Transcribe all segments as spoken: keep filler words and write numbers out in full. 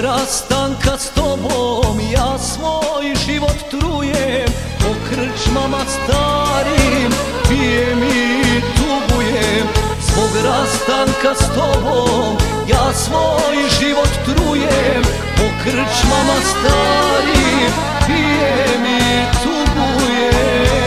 rastanka s tobom ja svoj život trujem, po krčmama starim pijem i tugujem. Zbog rastanka s tobom ja svoj život trujem, po krčmama starim pijem i tugujem.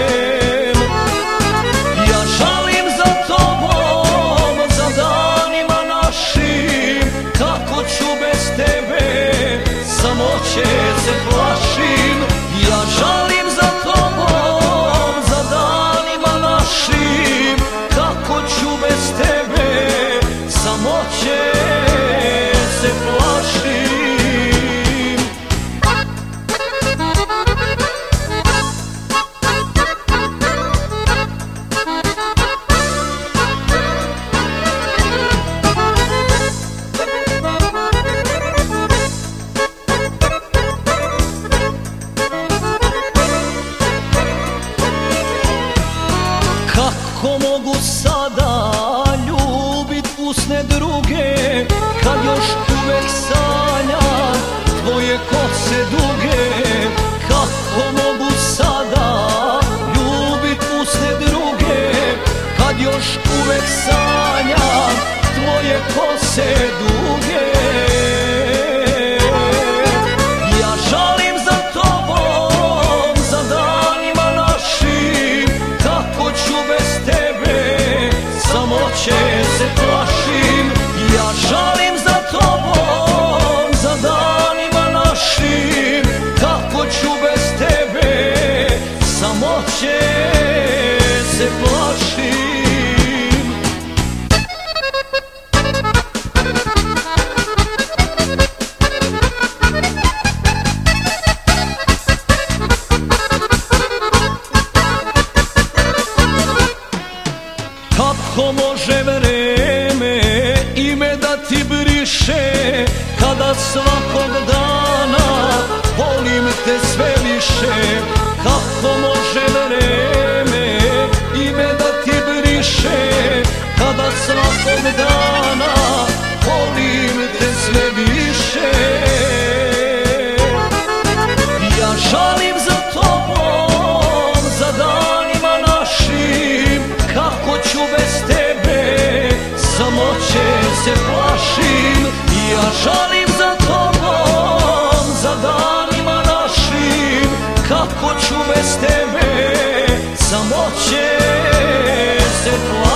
Ja žalim za tobom, za danima našim, kako ću bez tebe, samoće se plašim. Ja žalim za tobom, za danima našim, kako ću bez tebe, samoće se plašim. Kako mogu sada ljubit usne druge, kad još uvek sanjam tvoje kose duge? Kako mogu sada ljubit usne druge, kad još uvek sanjam tvoje kose duge? Ja žalim za tobom, za danima našim, kako ću bez tebe, samoće se plašim. Ja žalim za tobom, za danima našim, kako ću bez tebe, samoće se plašim. Kako može vreme ime da ti briše, kada svakog dana volim te sve više? Kako može vreme ime da ti briše, kada svakog dana volim te sve više? Ja žalim za tobom, za danima našim, kako ću bez tebe, samoće se plašim. Ja žalim za tobom, za danima našim, kako ću bez tebe, samoće se plašim.